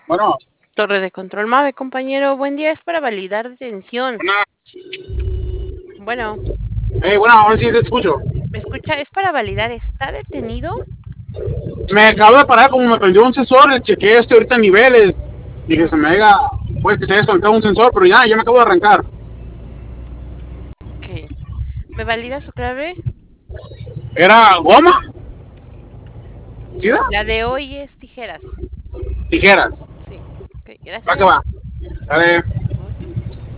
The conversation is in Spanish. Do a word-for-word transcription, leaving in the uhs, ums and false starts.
Bueno, Torre de control MAVE, compañero. Buen día, es para validar detención. una, Bueno, eh, bueno, ahora sí te escucho. ¿me escucha? Es para validar. ¿Está detenido? Me acabo de parar, como me prendió un sensor, chequeé este ahorita niveles. Y que se me haya, pues que se haya desconectado un sensor, pero ya, ya me acabo de arrancar. Ok. ¿Me valida su clave? ¿Era goma? ¿Sí da? La de hoy es tijeras. Tijeras. Sí. Ok, Va que gracias. va. Dale.